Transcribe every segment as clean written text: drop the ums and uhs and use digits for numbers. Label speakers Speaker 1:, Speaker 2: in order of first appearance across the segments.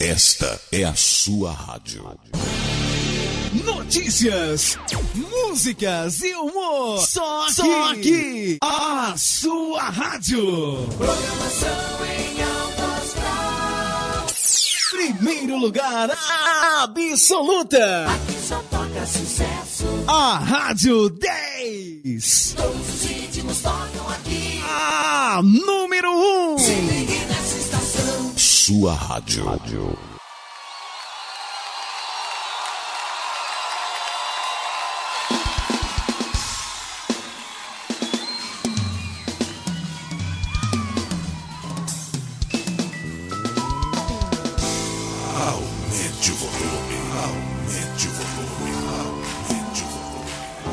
Speaker 1: Esta é a sua rádio.
Speaker 2: Notícias, músicas e humor. Só aqui. A sua rádio.
Speaker 3: Programação em alta astral.
Speaker 2: Primeiro lugar absoluta.
Speaker 3: Aqui só toca sucesso.
Speaker 2: A Rádio 10.
Speaker 3: Todos os ritmos tocam aqui.
Speaker 2: A número 1.
Speaker 3: Se ligue nessa estação.
Speaker 1: Sua rádio. Aumente o volume, aumente o volume, aumente o volume.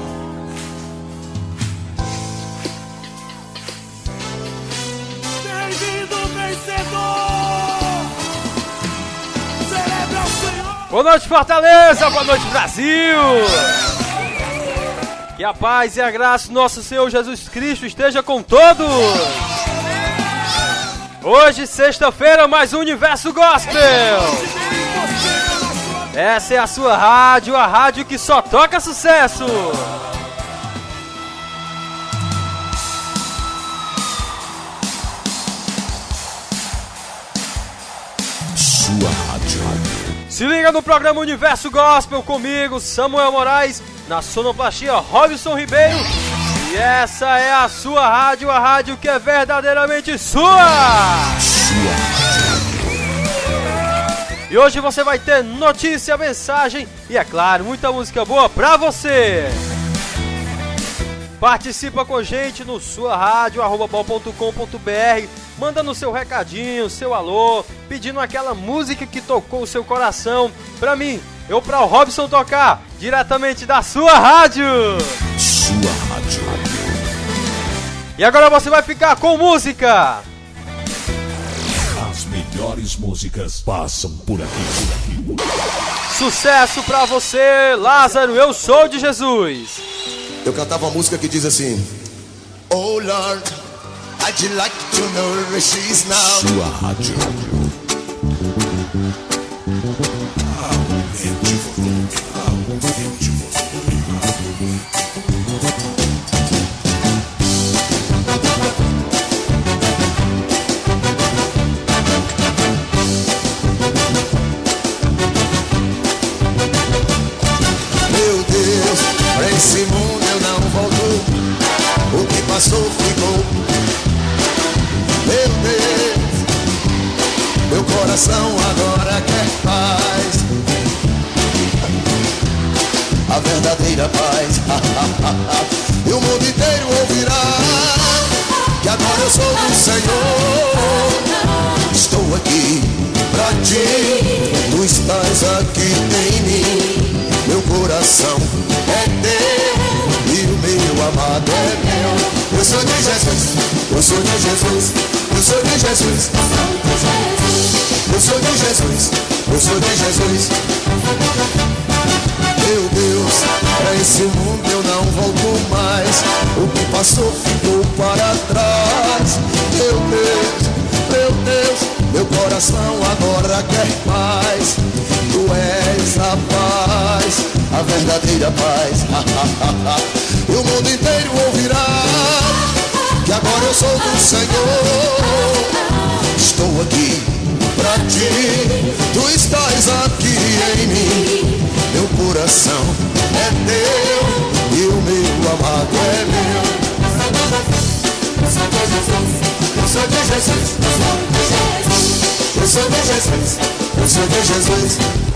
Speaker 4: Bem-vindo, vencedor! Celebra o Senhor!
Speaker 5: Boa noite, Fortaleza! Boa noite, Brasil! Que a paz e a graça do nosso Senhor Jesus Cristo esteja com todos! Hoje, sexta-feira, mais um Universo Gospel! Essa é a sua rádio, a rádio que só toca sucesso!
Speaker 1: Sua rádio.
Speaker 5: Se liga no programa Universo Gospel comigo, Samuel Moraes, na sonoplastia Robson Ribeiro. E essa é a sua rádio, a rádio que é verdadeiramente sua! E hoje você vai ter notícia, mensagem e, é claro, muita música boa pra você! Participa com a gente no suaradio@bol.com.br, mandando seu recadinho, seu alô, pedindo aquela música que tocou o seu coração pra mim, eu pra o Robson tocar, diretamente da sua rádio!
Speaker 1: Sua rádio.
Speaker 5: E agora você vai ficar com música!
Speaker 1: As melhores músicas passam por aqui.
Speaker 5: Sucesso pra você, Lázaro, eu sou de Jesus!
Speaker 6: Eu cantava uma música que diz assim: Oh Lord, I'd like to know where she is now.
Speaker 1: Sua rádio. Aumente o volume, aumente o volume.
Speaker 6: Meu Deus, pra esse mundo eu não volto. O que passou ficou. Meu Deus, meu coração agora quer paz. A verdadeira paz. E o mundo inteiro ouvirá que agora eu sou do Senhor. Estou aqui pra ti, tu estás aqui em mim. Meu coração é teu e o meu amado é meu. Eu sou de Jesus, eu sou de Jesus, eu sou de Jesus. Eu sou de Jesus, eu sou de Jesus. Meu Deus, pra esse mundo eu não volto mais. O que passou ficou para trás. Meu Deus, meu coração agora quer paz. Tu és a paz, a verdadeira paz. E o mundo inteiro ouvirá que agora eu sou do Senhor. Estou aqui pra ti, tu estás aqui em mim. Meu coração é teu e o meu amado é meu. Eu sou de Jesus, eu sou de Jesus, eu sou de Jesus, eu sou de Jesus.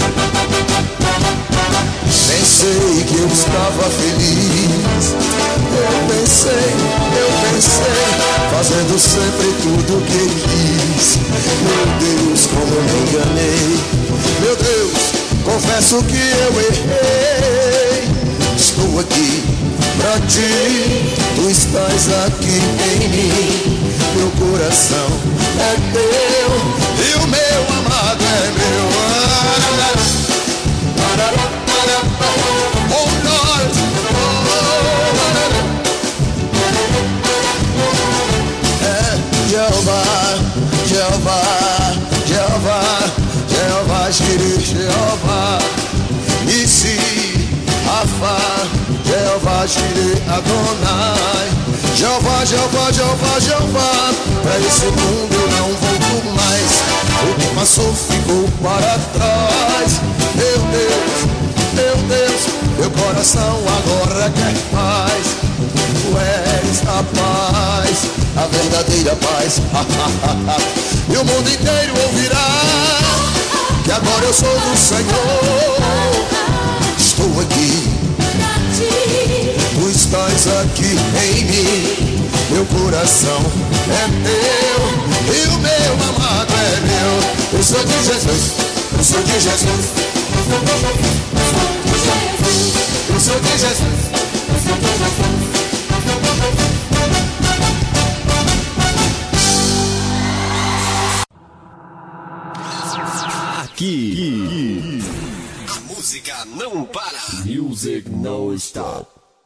Speaker 6: Pensei que eu estava feliz. Eu pensei, fazendo sempre tudo o que quis. Meu Deus, como eu me enganei. Meu Deus, confesso que eu errei. Estou aqui pra ti, tu estás aqui em mim. Meu coração é teu e o meu amado é meu. Oh Lord, Jehová, Jehová, Jehová, Jehová. Jireh Adonai. Jeová, Jeová, Jeová, Jeová, pra esse mundo eu não volto mais. O que passou ficou para trás. Meu Deus, meu coração agora quer paz. Tu és a paz, a verdadeira paz. E o mundo inteiro ouvirá que agora eu sou do Senhor. Estou aqui, tu estás aqui em mim. Meu coração é teu e o meu amado é meu. Eu sou de Jesus, eu sou de Jesus, eu sou de Jesus.
Speaker 2: Aqui.
Speaker 1: A música não para.
Speaker 6: Music no stop.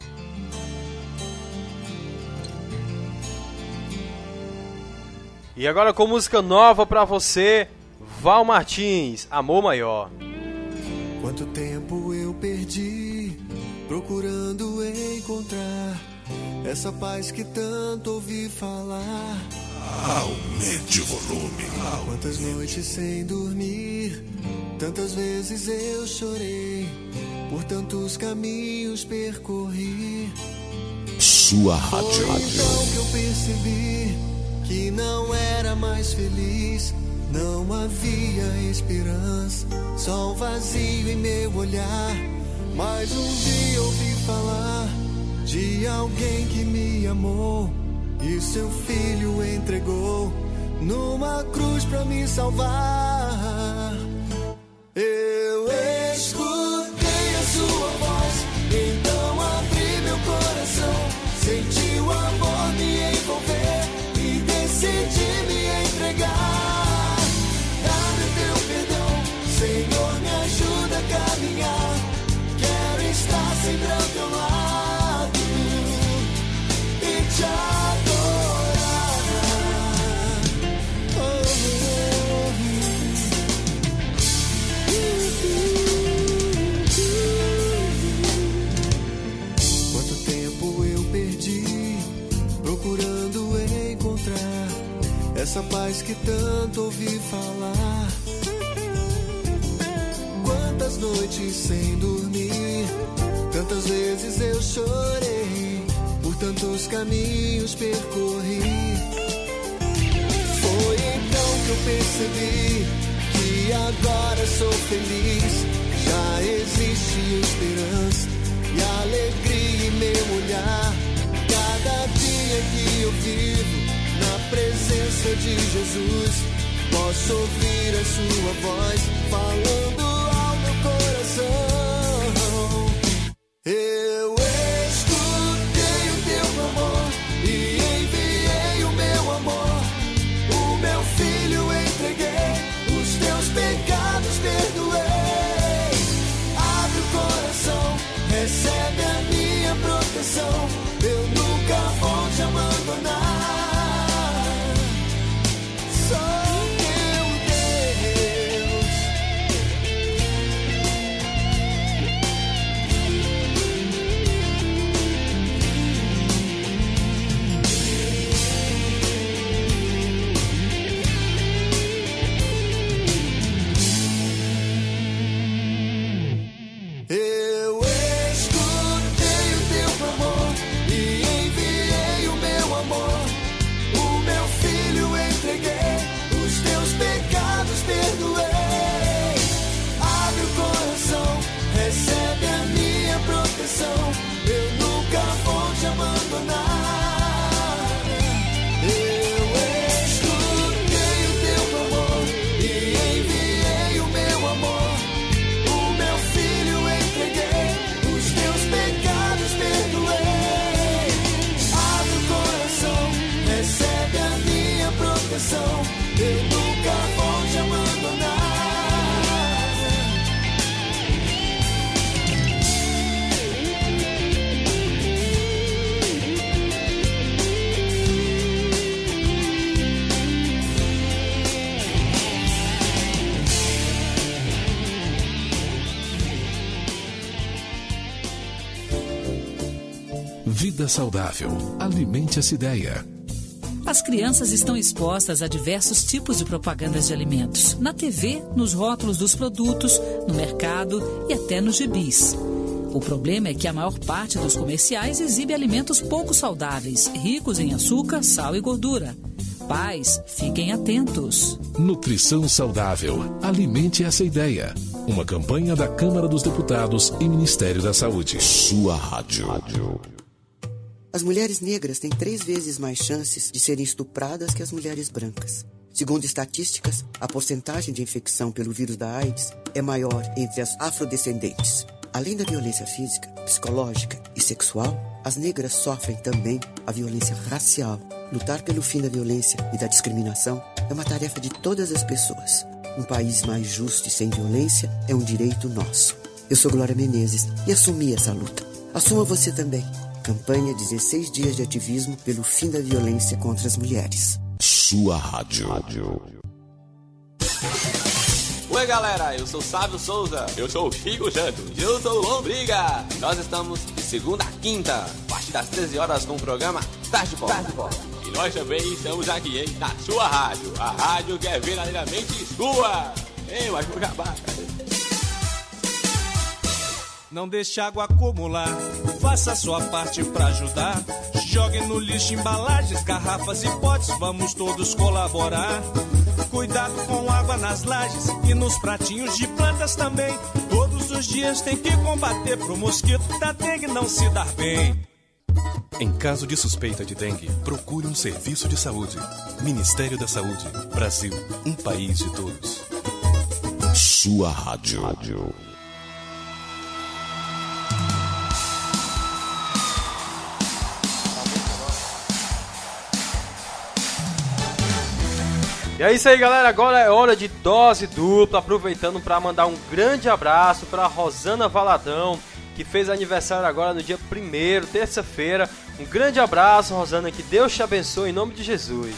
Speaker 5: E agora com música nova pra você, Val Martins, Amor Maior.
Speaker 7: Quanto tempo eu perdi procurando encontrar essa paz que tanto ouvi falar.
Speaker 1: Aumente o volume.
Speaker 7: Quantas noites sem dormir, tantas vezes eu chorei, por tantos caminhos percorri.
Speaker 1: Sua
Speaker 7: Foi
Speaker 1: rádio.
Speaker 7: então que eu percebi que não era mais feliz, não havia esperança, só um vazio em meu olhar. Mas um dia ouvi falar de alguém que me amou e seu filho entregou numa cruz pra me salvar. Eu escutei a sua voz, então abri meu coração, senti o amor me envolver e decidi me entregar. Dá-me teu perdão, Senhor, me ajuda a caminhar. Quero estar sempre ao teu lado e te adorar. Quanto tempo eu perdi procurando encontrar essa paz que tanto ouvi falar. Quantas noites sem dormir, tantas vezes eu chorei, por tantos caminhos percorri. Foi então que eu percebi que agora sou feliz. Já existe esperança e alegria em meu olhar. Cada dia que eu vivo na presença de Jesus, posso ouvir a sua voz falando ao meu coração. Eu escutei o teu amor e enviei o meu amor. O meu filho entreguei, os teus pecados perdoei. Abre o coração, recebe a minha proteção. Eu nunca vou te abandonar. Sou teu Deus.
Speaker 8: Vida saudável. Alimente essa ideia.
Speaker 9: As crianças estão expostas a diversos tipos de propagandas de alimentos. Na TV, nos rótulos dos produtos, no mercado e até nos gibis. O problema é que a maior parte dos comerciais exibe alimentos pouco saudáveis, ricos em açúcar, sal e gordura. Pais, fiquem atentos.
Speaker 8: Nutrição saudável. Alimente essa ideia. Uma campanha da Câmara dos Deputados e Ministério da Saúde.
Speaker 1: Sua rádio.
Speaker 10: As mulheres negras têm 3 vezes mais chances de serem estupradas que as mulheres brancas. Segundo estatísticas, a porcentagem de infecção pelo vírus da AIDS é maior entre as afrodescendentes. Além da violência física, psicológica e sexual, as negras sofrem também a violência racial. Lutar pelo fim da violência e da discriminação é uma tarefa de todas as pessoas. Um país mais justo e sem violência é um direito nosso. Eu sou Glória Menezes e assumi essa luta. Assuma você também. Campanha 16 dias de ativismo pelo fim da violência contra as mulheres.
Speaker 1: Sua rádio.
Speaker 11: Oi galera, eu sou Sávio Souza. Eu sou o Chico Santos. Eu sou o Lombriga. Nós estamos de segunda a quinta, a partir das 13 horas com o programa Tarde Bola. E nós também estamos aqui, hein, na sua rádio. A rádio que é verdadeiramente sua. Ei, mas vou acabar.
Speaker 4: Não deixe água acumular, faça a sua parte pra ajudar. Jogue no lixo embalagens, garrafas e potes, vamos todos colaborar. Cuidado com água nas lajes e nos pratinhos de plantas também. Todos os dias tem que combater pro mosquito da dengue não se dar bem.
Speaker 12: Em caso de suspeita de dengue, procure um serviço de saúde. Ministério da Saúde. Brasil, um país de todos.
Speaker 1: Sua rádio.
Speaker 5: E é isso aí, galera, agora é hora de dose dupla, aproveitando para mandar um grande abraço para Rosana Valadão, que fez aniversário agora no dia 1º, terça-feira. Um grande abraço, Rosana, que Deus te abençoe em nome de Jesus.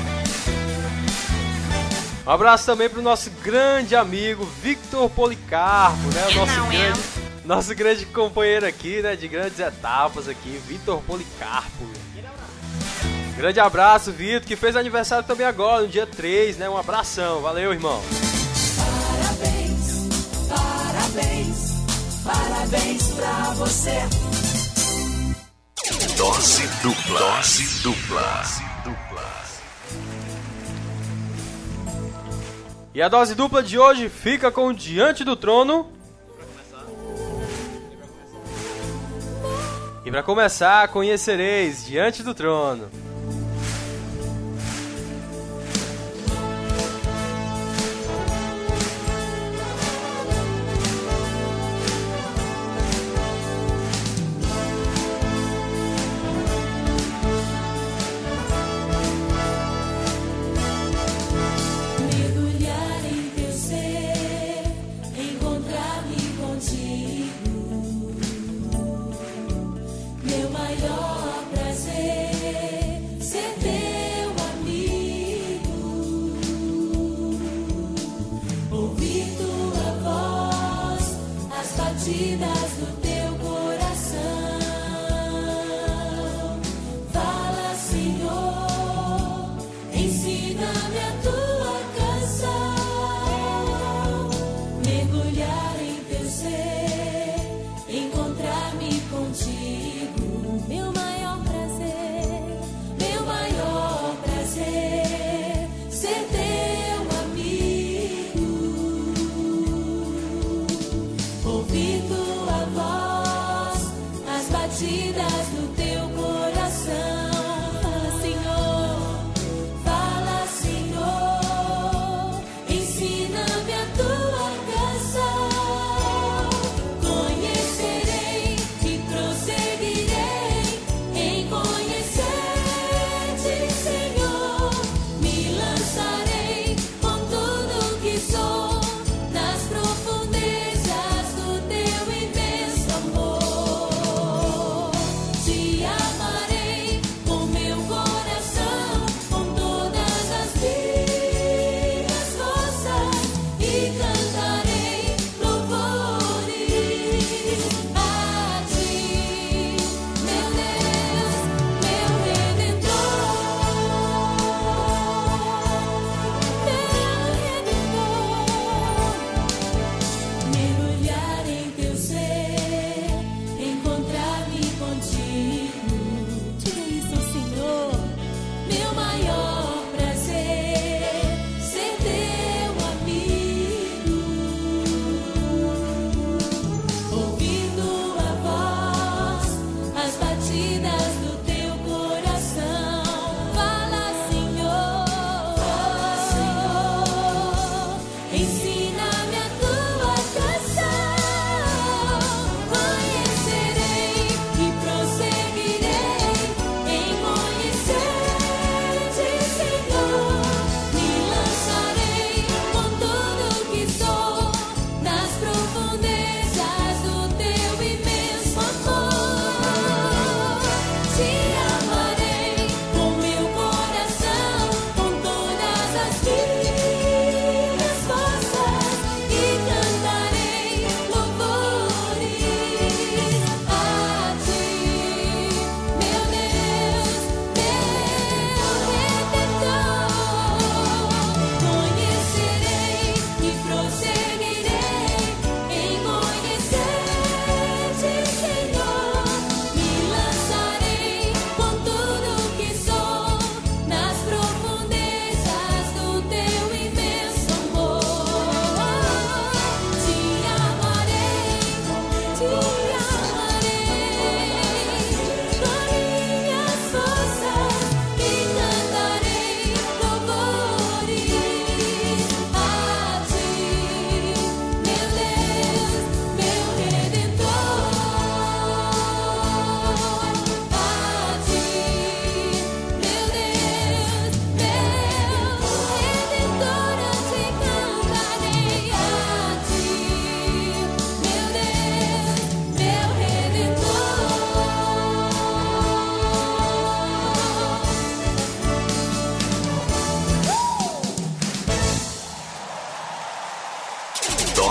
Speaker 5: Um abraço também para o nosso grande amigo Victor Policarpo, né? O nosso grande companheiro aqui, né? De grandes etapas aqui, Victor Policarpo. Grande abraço, Vitor, que fez aniversário também agora, no dia 3, né? Um abração, valeu, irmão.
Speaker 3: Parabéns pra você.
Speaker 1: Dose dupla.
Speaker 5: E a dose dupla de hoje fica com Diante do Trono. E pra começar, conhecereis Diante do Trono.
Speaker 3: Ouvir tua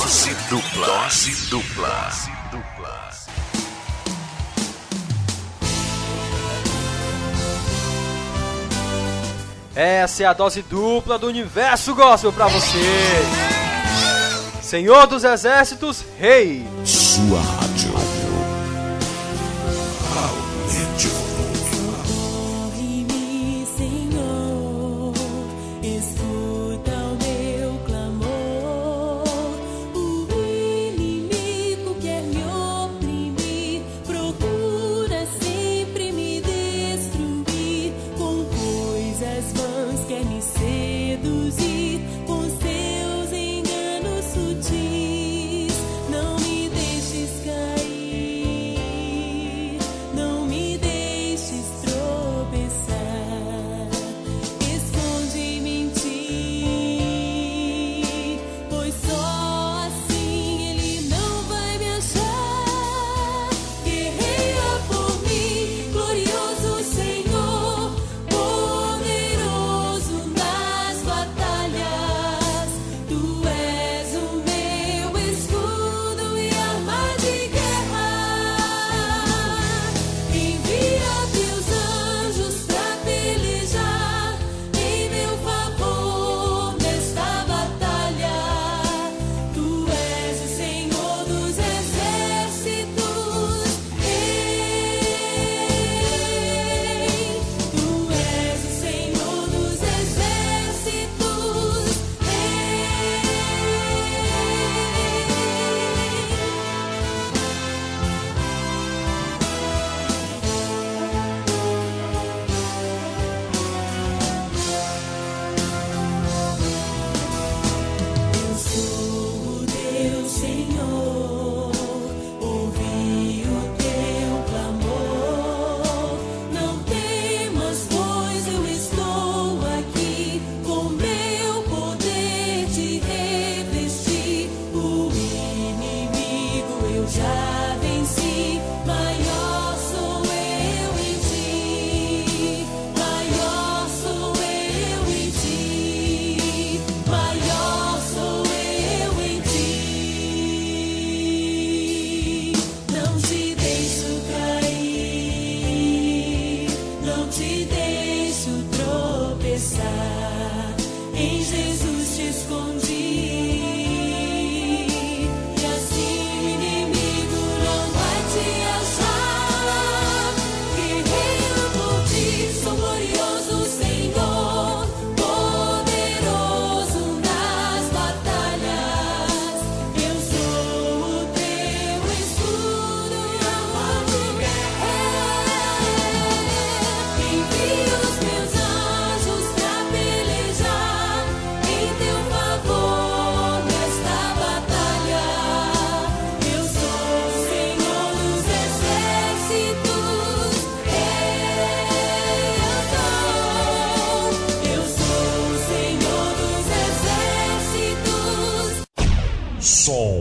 Speaker 1: Dose dupla. Dose dupla.
Speaker 5: Essa é a dose dupla do Universo Gospel pra você. Senhor dos Exércitos, Rei.
Speaker 1: Sua rádio. Aumente o volume.
Speaker 3: Ouve-me, Senhor, escuta o meu clamor. O inimigo quer me oprimir, procura sempre me destruir. Com coisas vãs quer me seduzir, com seus enganos sutis. Não me deixes cair, não me deixes tropeçar. Esconde-me em ti, pois só assim ele não vai me achar. Guerreia por mim, glorioso Senhor, poderoso nas batalhas. Tu és o meu escudo e arma de guerra. Envia teus anjos pra pelejar em meu favor nesta batalha. Tu és o Senhor dos exércitos, Tu és o Senhor dos exércitos, Eu sou o teu Senhor, ouvi o teu clamor. Não temas, pois eu estou aqui, com meu poder te revesti. O inimigo eu já venci, maior sou eu em ti, maior sou eu em ti, maior sou eu em ti. Não te deixo cair, não te deixo tropeçar. Em Jesus te escondi, e assim o inimigo não vai te achar. Guerreiro por ti, sou glorioso Senhor, poderoso nas batalhas. Eu sou o teu escudo e arma de guerra. Envia os meus anjos pra pelejar em teu favor nesta batalha. Eu sou o Senhor dos exércitos, eu sou o Senhor dos exércitos.
Speaker 13: Som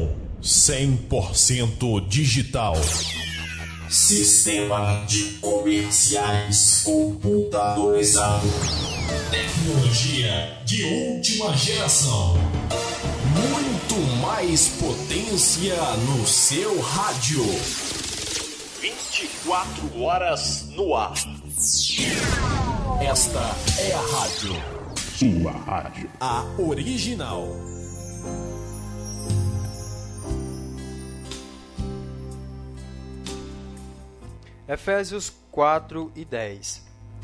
Speaker 13: 100% digital. Sistema de comerciais computadorizado. Tecnologia de última geração. Muito mais potência no seu rádio. 24 horas no ar. Esta é a rádio.
Speaker 1: Sua rádio.
Speaker 13: A original.
Speaker 5: Efésios 4 e 10.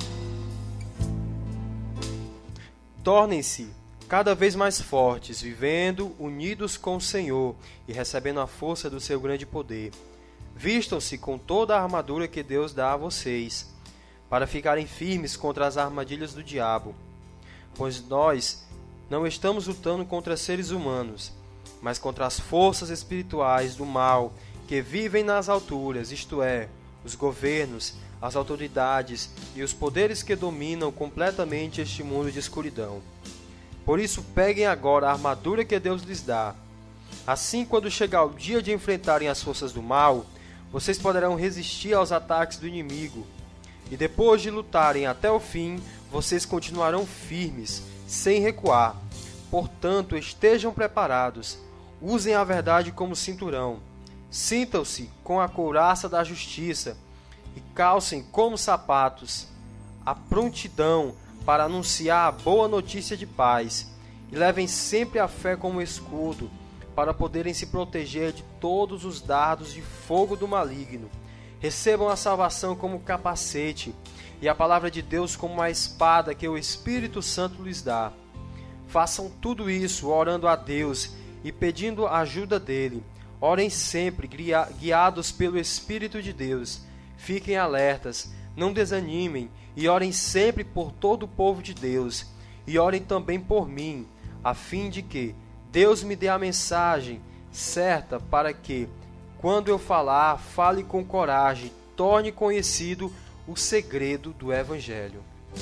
Speaker 5: Tornem-se cada vez mais fortes, vivendo unidos com o Senhor e recebendo a força do seu grande poder. Vistam-se com toda a armadura que Deus dá a vocês, para ficarem firmes contra as armadilhas do diabo. Pois nós não estamos lutando contra seres humanos, mas contra as forças espirituais do mal que vivem nas alturas, isto é, os governos, as autoridades e os poderes que dominam completamente este mundo de escuridão. Por isso, peguem agora a armadura que Deus lhes dá. Assim, quando chegar o dia de enfrentarem as forças do mal, vocês poderão resistir aos ataques do inimigo. E depois de lutarem até o fim, vocês continuarão firmes, sem recuar. Portanto, estejam preparados. Usem a verdade como cinturão. Sintam-se com a couraça da justiça e calcem como sapatos a prontidão para anunciar a boa notícia de paz. E levem sempre a fé como escudo para poderem se proteger de todos os dardos de fogo do maligno. Recebam a salvação como capacete e a palavra de Deus como a espada que o Espírito Santo lhes dá. Façam tudo isso orando a Deus e pedindo a ajuda dele. Orem sempre guiados pelo Espírito de Deus. Fiquem alertas, não desanimem e orem sempre por todo o povo de Deus. E orem também por mim, a fim de que Deus me dê a mensagem certa para que, quando eu falar, fale com coragem, torne conhecido o segredo do Evangelho.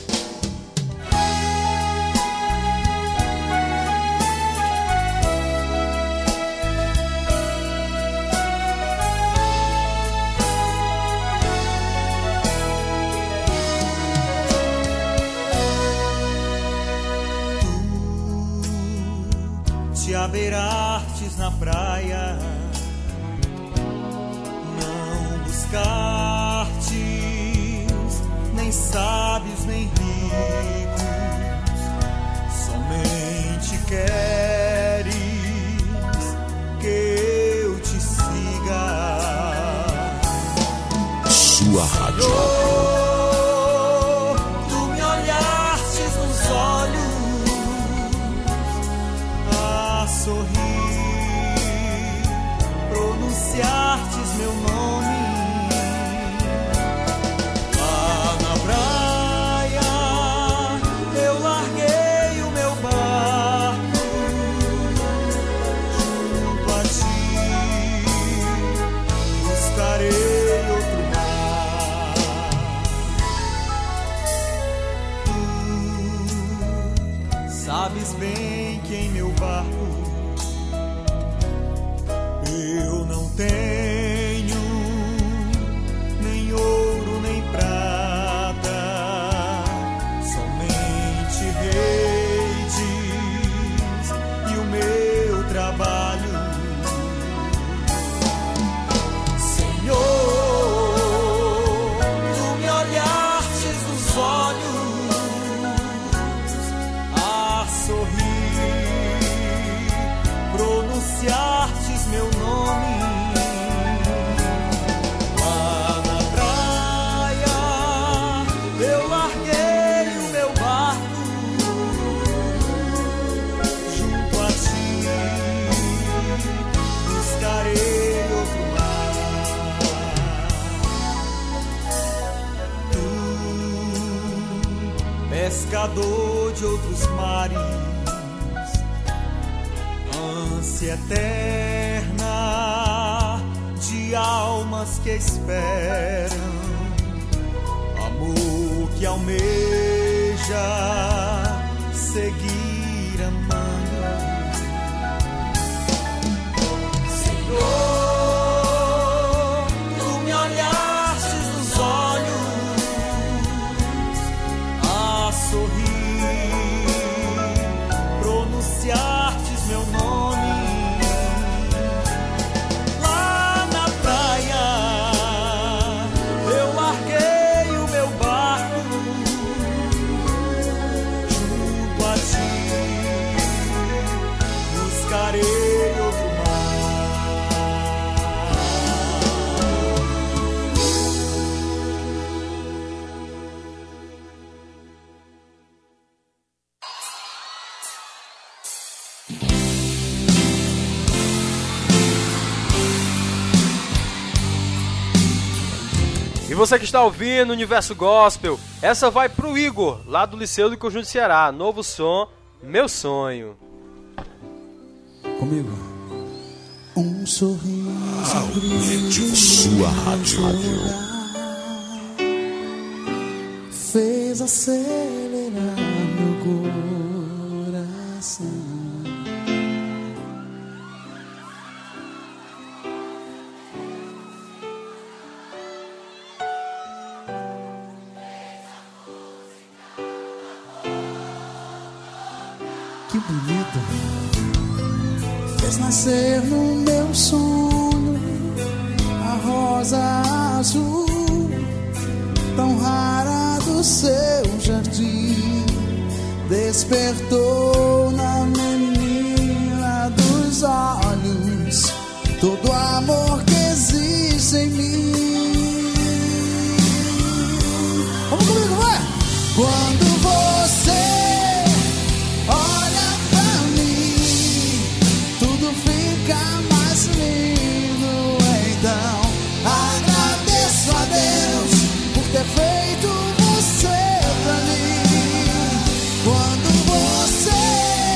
Speaker 14: Te abeirastes na praia, não buscastes nem sábios nem ricos, somente queres que eu te siga.
Speaker 8: Sua rádio.
Speaker 14: Tu me olhastes nos olhos, sorrir, pronunciastes meu nome. Lá na praia eu larguei o meu barco, junto a ti buscarei outro mar. Tu sabes bem que em meu barco eu não tenho nem ouro nem prata, somente redes e o meu trabalho. Senhor, tu me olhastes nos olhos a sorrir, pronunciastes meu nome. Lá na praia eu larguei o meu barco, junto a ti buscarei outro mar. Tu, pescador de outros mares, ânsia eterna de almas que esperam, amor que almeja seguir amando. Senhor, tu me olhastes nos olhos a sorrir, pronunciastes meu nome. Lá na praia eu larguei o meu barco, junto a ti buscarei outro mar.
Speaker 5: E você que está ouvindo o Universo Gospel, essa vai pro Igor, lá do Liceu do Conjunto Ceará. Novo som, Meu Sonho.
Speaker 7: Comigo. Um sorriso
Speaker 8: Aumente sua rádio.
Speaker 7: fez acelerar meu coração. Que bonito.
Speaker 15: fez nascer no meu sonho a rosa azul, tão rara do seu jardim, despertou na menina dos olhos todo o amor que existe em mim. Vamos comigo, vai! Quando você olha pra mim, tudo fica mais lindo. Então agradeço a Deus por ter feito você pra mim. Quando você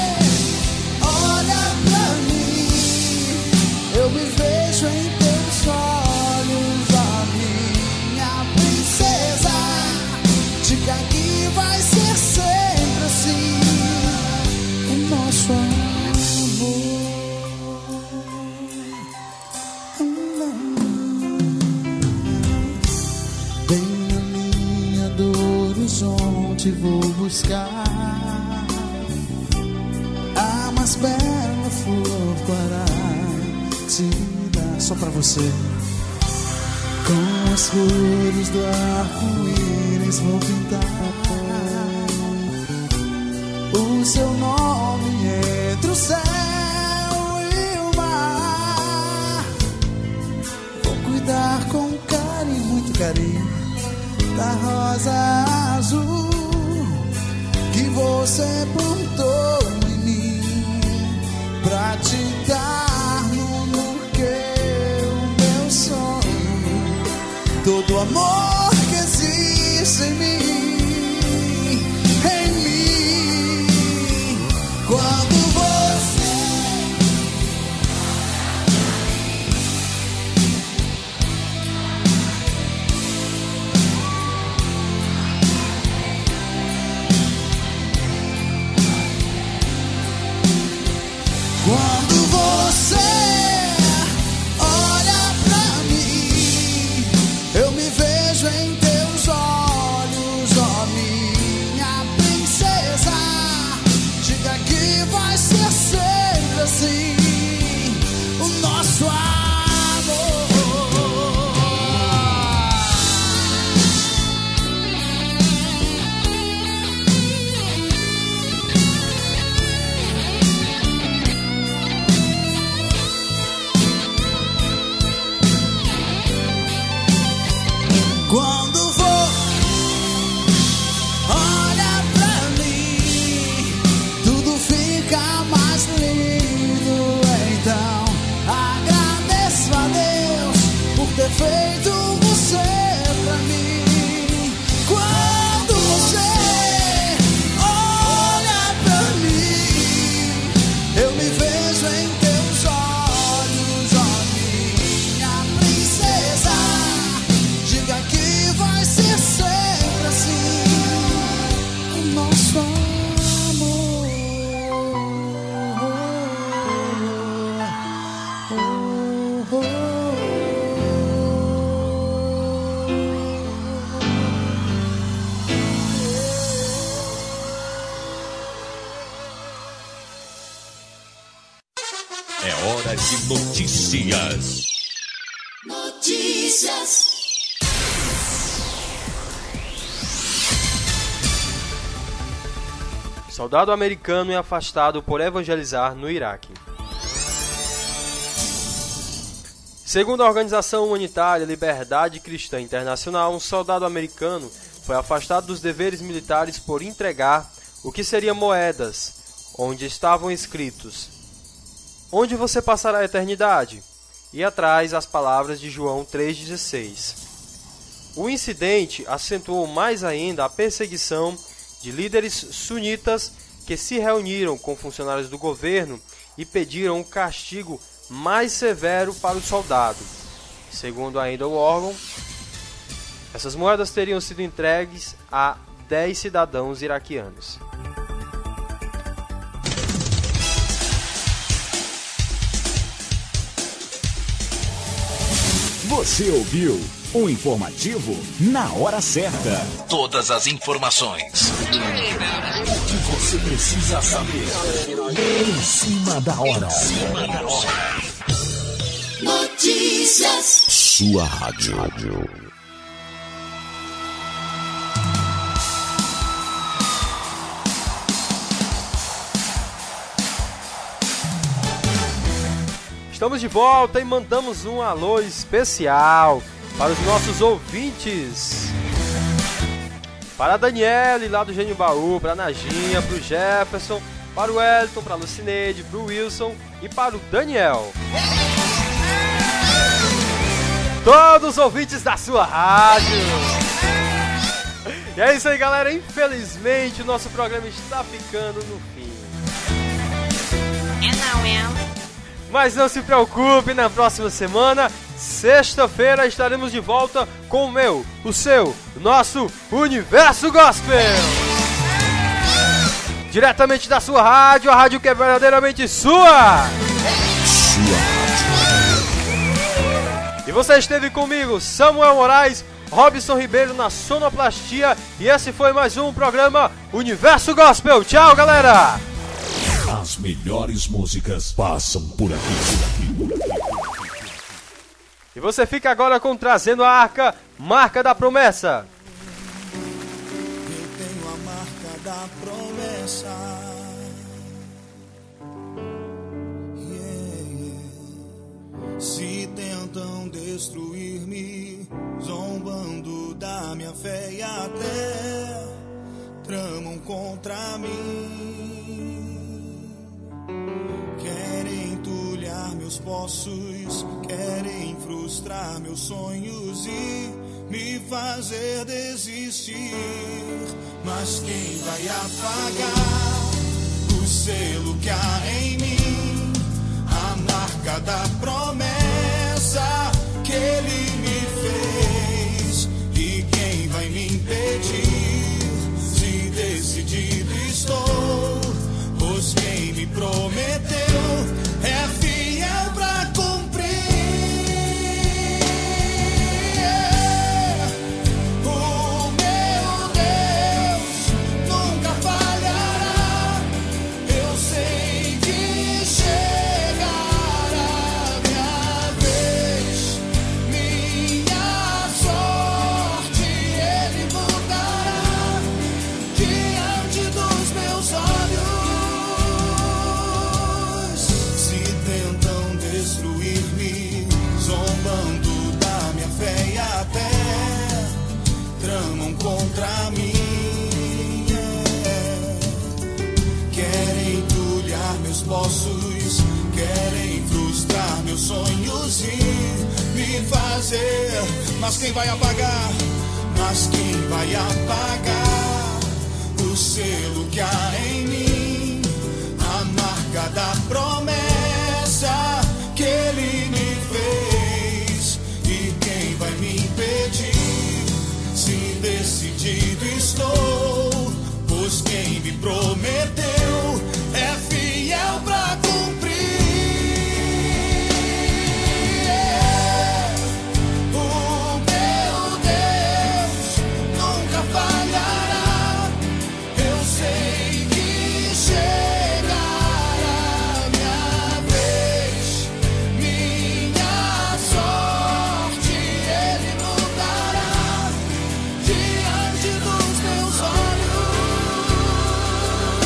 Speaker 15: olha pra mim, eu me vejo em teus olhos, ó minha princesa. Diga que vai ser sempre assim o nosso amor. Bem na linha do horizonte vou buscar a mais bela flor para te dar, só pra você. Com as cores do arco-íris vou pintar o seu nome entre o céu e o mar. Vou cuidar com carinho, muito carinho, da rosa azul que você plantou em mim, pra te dar no que o meu sonho, todo o amor que existe em mim, em mim. Quando você olha pra mim, eu me vejo em teus olhos, ó minha princesa. Diga que vai ser sempre assim o nosso amor. Quando vou, olha pra mim, tudo fica mais lindo. Então agradeço a Deus por ter feito você pra mim. Quando você olha pra mim, eu me vejo em teus olhos, ó minha princesa. Diga que vai ser sempre assim o nosso amor.
Speaker 13: É hora de notícias.
Speaker 3: Notícias.
Speaker 5: Soldado americano é afastado por evangelizar no Iraque. Segundo a organização humanitária Liberdade Cristã Internacional, um soldado americano foi afastado dos deveres militares por entregar o que seria moedas, onde estavam escritos: "Onde você passará a eternidade?" e atrás as palavras de João 3,16. O incidente acentuou mais ainda a perseguição de líderes sunitas que se reuniram com funcionários do governo e pediram um castigo mais severo para o soldado. Segundo ainda o órgão, essas moedas teriam sido entregues a 10 cidadãos iraquianos.
Speaker 2: Você ouviu o informativo na hora certa.
Speaker 13: Todas as informações. O que você precisa saber. Em cima da hora.
Speaker 1: Notícias.
Speaker 13: Sua rádio.
Speaker 5: Estamos de volta e mandamos um alô especial para os nossos ouvintes. Para a Daniele, lá do Gênio Baú, para a Najinha, para o Jefferson, para o Elton, para a Lucineide, para o Wilson e para o Daniel. Todos os ouvintes da sua rádio. E é isso aí, galera. Infelizmente, o nosso programa está ficando no fim. Mas não se preocupe, na próxima semana, sexta-feira, estaremos de volta com o meu, o seu, o nosso Universo Gospel. Diretamente da sua rádio, a rádio que é verdadeiramente sua. E você esteve comigo, Samuel Moraes, Robson Ribeiro na sonoplastia. E esse foi mais um programa Universo Gospel. Tchau, galera!
Speaker 13: As melhores músicas passam por aqui.
Speaker 5: E você fica agora com Trazendo a Arca, Marca da Promessa.
Speaker 7: Eu tenho a marca da promessa. Se tentam destruir-me, zombando da minha fé e até tramam contra mim. Querem entulhar meus poços, querem frustrar meus sonhos e me fazer desistir. Mas quem vai apagar o selo que há em mim? A marca da promessa que ele me fez. E quem vai me impedir? Se decidido estou, pois quem me prometeu é fiel pra cumprir. O meu Deus nunca falhará. Eu sei que chegará minha vez, minha sorte ele mudará diante dos meus olhos. Se tentam destruir-me, zombando da minha fé e até tramam contra mim. Querem entulhar meus poços, querem frustrar meus sonhos e me fazer. Mas quem vai apagar? Mas quem vai apagar o selo que há em mim? A marca da promessa que ele me fez. E quem vai me impedir? Se decidido estou, pois quem me prometeu é fiel pra cumprir. O meu Deus nunca falhará. Eu sei que chegará minha vez, minha sorte ele mudará diante dos meus olhos.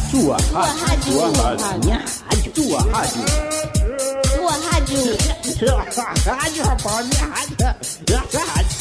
Speaker 16: Sua rádio. Sua rádio. Minha rádio. Sua rádio.
Speaker 17: Sua rádio.
Speaker 16: Sua rádio, rapaz. Minha rádio. Sua rádio.